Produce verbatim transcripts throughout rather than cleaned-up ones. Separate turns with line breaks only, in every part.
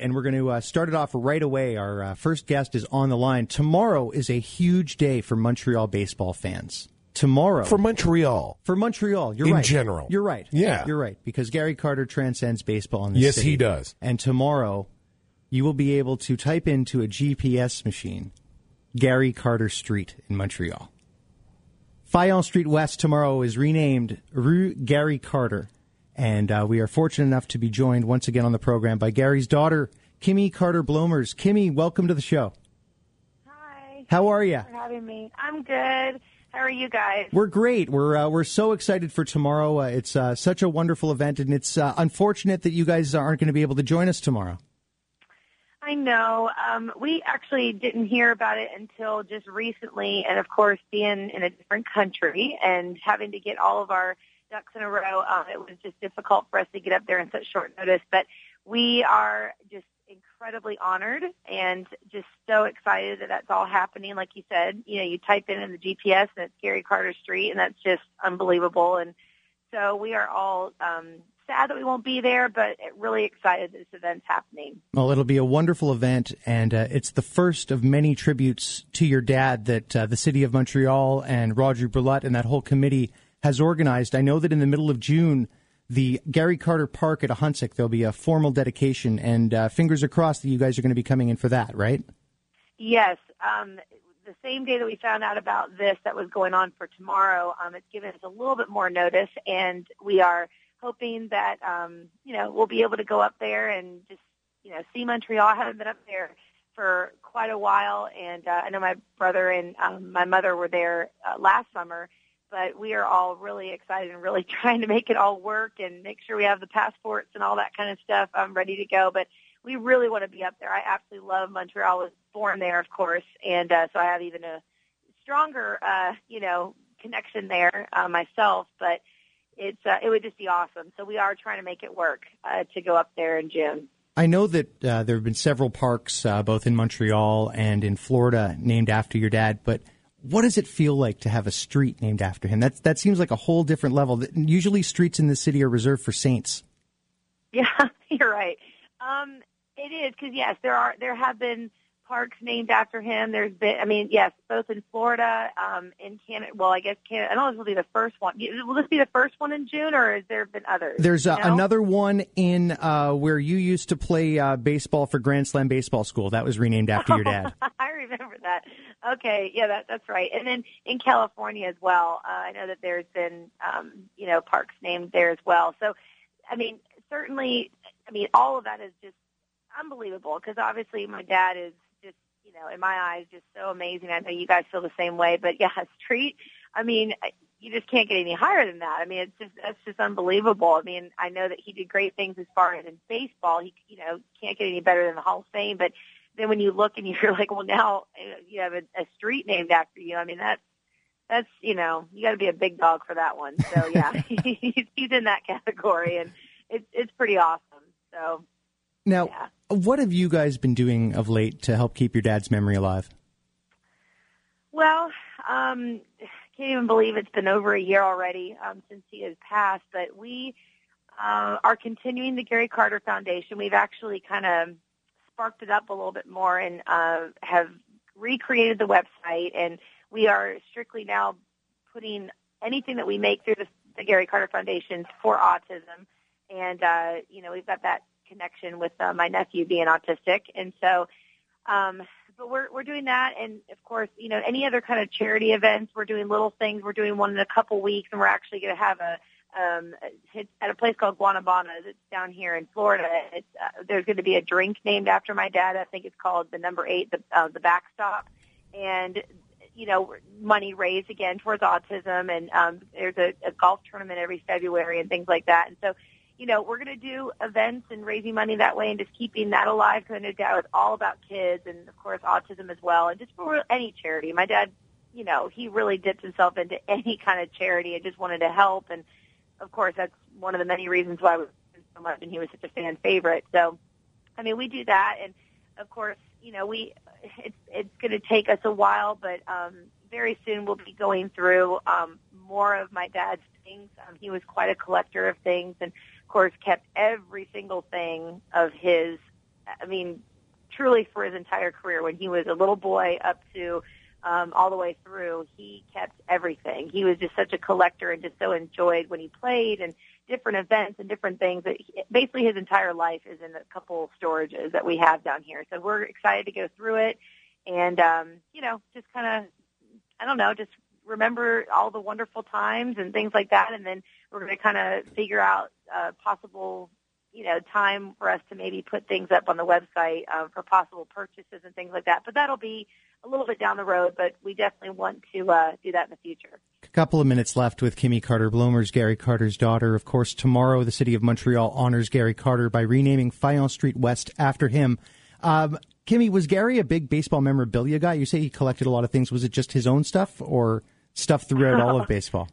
and we're going to uh, start it off right away. Our uh, first guest is on the line. Tomorrow is a huge day for Montreal baseball fans. Tomorrow.
For Montreal.
For Montreal, you're
in
right.
In general.
You're right.
Yeah.
You're right, because Gary Carter transcends baseball in this
yes,
city.
Yes, he does.
And tomorrow, you will be able to type into a G P S machine, Gary Carter Street in Montreal. Fayon Street West tomorrow is renamed Rue Gary Carter. And uh, we are fortunate enough to be joined once again on the program by Gary's daughter, Kimmy Carter Blomers. Kimmy, welcome to the show.
Hi.
How are you?
Thanks for having me. I'm good. How are you guys?
We're great. We're uh, we're so excited for tomorrow. Uh, it's uh, such a wonderful event, and it's uh, unfortunate that you guys aren't going to be able to join us tomorrow.
I know. Um, we actually didn't hear about it until just recently, and of course, being in a different country and having to get all of our ducks in a row, um, it was just difficult for us to get up there in such short notice. But we are just incredibly honored and just so excited that that's all happening. Like you said, you know, you type in in the G P S and it's Gary Carter Street, and that's just unbelievable. And so we are all um, sad that we won't be there, but really excited that this event's happening.
Well, it'll be a wonderful event, and uh, it's the first of many tributes to your dad that uh, the City of Montreal and Roger Brulotte and that whole committee has organized. I know that in the middle of June, the Gary Carter Park at Ahuntsic, there'll be a formal dedication, and uh, fingers are crossed that you guys are going to be coming in for that, right?
Yes. Um, the same day that we found out about this that was going on for tomorrow, um, it's given us a little bit more notice, and we are hoping that, um, you know, we'll be able to go up there and just, you know, see Montreal. I haven't been up there for quite a while, and uh, I know my brother and um, my mother were there uh, last summer, but we are all really excited and really trying to make it all work and make sure we have the passports and all that kind of stuff um, ready to go. But we really want to be up there. I absolutely love Montreal. I was born there, of course, and uh, so I have even a stronger, uh, you know, connection there uh, myself. But it's uh, it would just be awesome. So we are trying to make it work uh, to go up there in June.
I know that uh, there have been several parks, uh, both in Montreal and in Florida, named after your dad, but what does it feel like to have a street named after him? That that seems like a whole different level. Usually streets in the city are reserved for saints.
Yeah, you're right. Um, it is because, yes, there are there have been parks named after him. There's been, I mean, yes, both in Florida, um, in Canada. Well, I guess Canada. I don't know if this will be the first one. Will this be the first one in June, or has there been others?
There's uh,
you know?
another one in uh, where you used to play uh, baseball for Grand Slam Baseball School. That was renamed after your dad.
I remember that. Okay, yeah, that, that's right. And then in California as well, uh, I know that there's been, um, you know, parks named there as well. So, I mean, certainly, I mean, all of that is just unbelievable because obviously my dad is just, you know, in my eyes, just so amazing. I know you guys feel the same way, but yeah, street, I mean, you just can't get any higher than that. I mean, it's just, that's just unbelievable. I mean, I know that he did great things as far as in baseball. He, you know, can't get any better than the Hall of Fame, but then when you look and you're like, well, now you have a, a street named after you. I mean, that's, that's, you know, you got to be a big dog for that one. So yeah, he's, he's in that category, and it's, it's pretty awesome. So
now,
yeah.
What have you guys been doing of late to help keep your dad's memory alive?
Well, um, can't even believe it's been over a year already um, since he has passed, but we uh, are continuing the Gary Carter Foundation. We've actually kind of sparked it up a little bit more and uh, have recreated the website, and we are strictly now putting anything that we make through the, the Gary Carter Foundation for autism. And, uh, you know, we've got that connection with uh, my nephew being autistic. And so, um, but we're, we're doing that. And of course, you know, any other kind of charity events, we're doing little things. We're doing one in a couple weeks, and we're actually going to have a, Um, it's at a place called Guanabana. It's down here in Florida. It's, uh, there's going to be a drink named after my dad. I think it's called the number eight, the, uh, the backstop. And, you know, money raised again towards autism. And um, there's a, a golf tournament every February and things like that. And so, you know, we're going to do events and raising money that way and just keeping that alive because I know Dad was all about kids and, of course, autism as well. And just for any charity. My dad, you know, he really dipped himself into any kind of charity and just wanted to help. And, of course, that's one of the many reasons why we loved him so much, and he was such a fan favorite. So, I mean, we do that, and of course, you know, we it's it's going to take us a while, but um, very soon we'll be going through um, more of my dad's things. Um, he was quite a collector of things, and of course, kept every single thing of his I mean, truly for his entire career, when he was a little boy up to um, all the way through, he kept everything. He was just such a collector and just so enjoyed when he played and different events and different things that he, basically his entire life is in a couple storages that we have down here. So we're excited to go through it and, um, you know, just kind of, I don't know, just remember all the wonderful times and things like that. And then we're going to kind of figure out uh, possible, you know, time for us to maybe put things up on the website uh, for possible purchases and things like that. But that'll be a little bit down the road, but we definitely want to uh, do that in the future.
A couple of minutes left with Kimmy Carter-Blomers, Gary Carter's daughter. Of course, tomorrow the city of Montreal honors Gary Carter by renaming Fayence Street West after him. Um, Kimmy, was Gary a big baseball memorabilia guy? You say he collected a lot of things. Was it just his own stuff or stuff throughout all of baseball?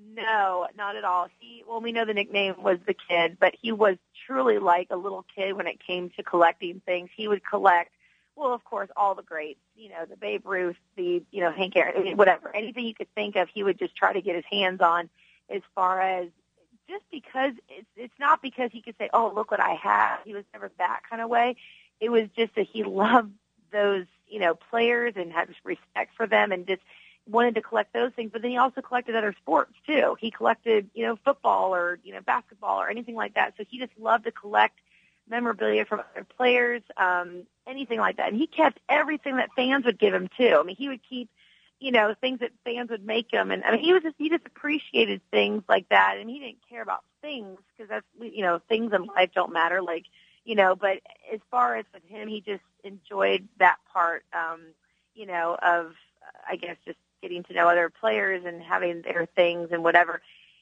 No, not at all. He, well, we know the nickname was the Kid, but he was truly like a little kid when it came to collecting things. He would collect, well, of course, all the greats, you know, the Babe Ruth, the, you know, Hank Aaron, whatever, anything you could think of, he would just try to get his hands on as far as just because it's, it's not because he could say, oh, look what I have. He was never that kind of way. It was just that he loved those, you know, players and had respect for them and just wanted to collect those things. But then he also collected other sports, too. He collected, you know, football or, you know, basketball or anything like that. So he just loved to collect memorabilia from other players, um, anything like that. And he kept everything that fans would give him, too. I mean, he would keep, you know, things that fans would make him. And, I mean, he was just, he just appreciated things like that. And he didn't care about things because that's, you know, things in life don't matter. Like, you know, but as far as with him, he just enjoyed that part, um, you know, of, I guess, just getting to know other players and having their things and whatever.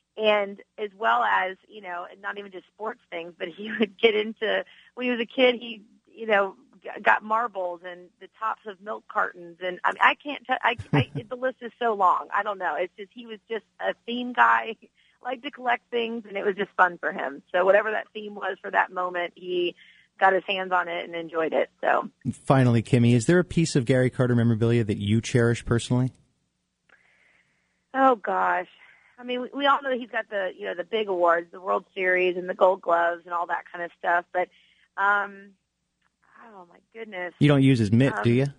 And as well as, you know, not even just sports things, but he would get into, when he was a kid, he, you know, got marbles and the tops of milk cartons. And I mean, I can't tell, I, I, the list is so long. I don't know. It's just, he was just a theme guy, liked to collect things, and it was just fun for him. So whatever that theme was for that moment, he got his hands on it and enjoyed it. So
finally, Kimmy, is there a piece of Gary Carter memorabilia that you cherish personally?
Oh gosh. I mean, we, we all know that he's got the, you know, the big awards, the World Series and the Gold Gloves and all that kind of stuff. But, um, oh my goodness.
You don't use his mitt,
um,
do you?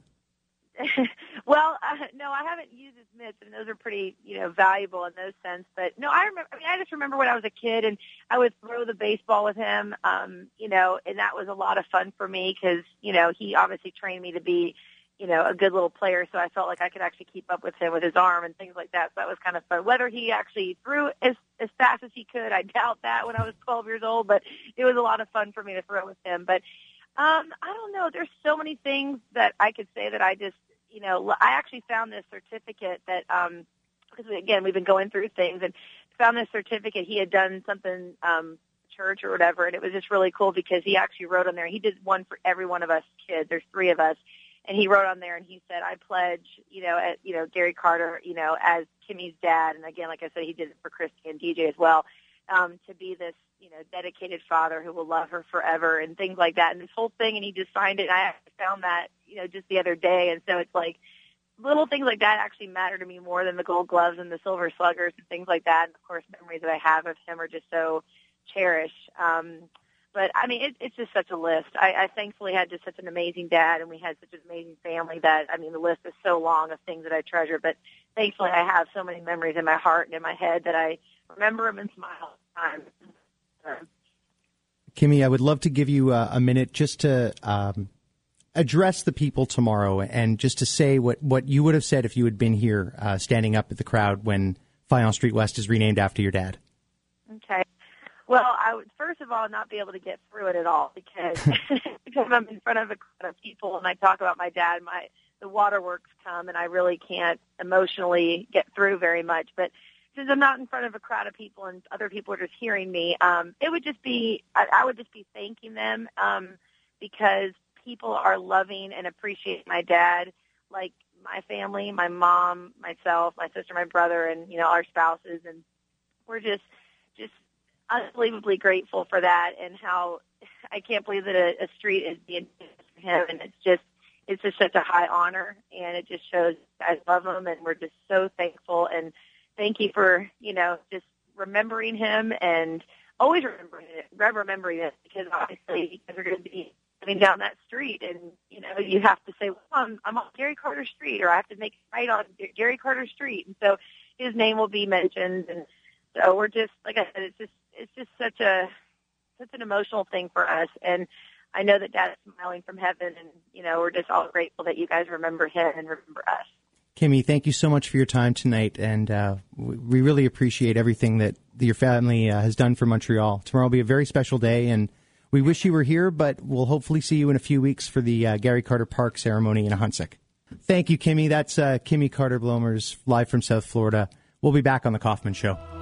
Well, uh, no, I haven't used his mitts, and those are pretty, you know, valuable in those sense. But no, I remember. I mean, I just remember when I was a kid, and I would throw the baseball with him, um, you know, and that was a lot of fun for me because, you know, he obviously trained me to be, you know, a good little player. So I felt like I could actually keep up with him with his arm and things like that. So that was kind of fun. Whether he actually threw as as fast as he could, I doubt that when I was twelve years old. But it was a lot of fun for me to throw with him. But um, I don't know. There's so many things that I could say that I just, you know, I actually found this certificate that, um, because again, we've been going through things and found this certificate. He had done something, um, church or whatever, and it was just really cool because he actually wrote on there. He did one for every one of us kids. There's three of us, and he wrote on there and he said, "I pledge, you know, at, you know, Gary Carter, you know, as Kimmy's dad." And again, like I said, he did it for Christy and D J as well, um, to be this, you know, dedicated father who will love her forever and things like that. And this whole thing, and he just signed it. And I actually found that, you know, just the other day. And so it's like little things like that actually matter to me more than the Gold Gloves and the Silver Sluggers and things like that. And of course, memories that I have of him are just so cherished. Um, but I mean, it, it's just such a list. I, I thankfully had just such an amazing dad, and we had such an amazing family that, I mean, the list is so long of things that I treasure. But thankfully, I have so many memories in my heart and in my head that I remember them and smile all the time.
Kimmy, I would love to give you a, a minute just to um, address the people tomorrow and just to say what, what you would have said if you had been here uh, standing up at the crowd when Fayence Street West is renamed after your dad.
Okay. Well, I would first of all not be able to get through it at all because because I'm in front of a crowd of people and I talk about my dad, my the waterworks come, and I really can't emotionally get through very much. But since I'm not in front of a crowd of people and other people are just hearing me, um, it would just be, I, I would just be thanking them um, because people are loving and appreciating my dad, like my family, my mom, myself, my sister, my brother, and, you know, our spouses. And we're just, just unbelievably grateful for that and how I can't believe that a, a street is being named for him. And it's just, it's just such a high honor. And it just shows I love him, and we're just so thankful. And thank you for, you know, just remembering him and always remembering it, remembering it, because obviously you guys are going to be living down that street, and you know, you have to say, well, I'm, I'm on Gary Carter Street, or I have to make it right on Gary Carter Street, and so his name will be mentioned. And so we're just, like I said, it's just it's just such a such an emotional thing for us, and I know that Dad's smiling from heaven, and you know, we're just all grateful that you guys remember him and remember us.
Kimmy, thank you so much for your time tonight, and uh, we really appreciate everything that your family uh, has done for Montreal. Tomorrow will be a very special day, and we wish you were here, but we'll hopefully see you in a few weeks for the uh, Gary Carter Park ceremony in Ahuntsic. Thank you, Kimmy. That's uh, Kimmy Carter Blomers, live from South Florida. We'll be back on The Kaufman Show.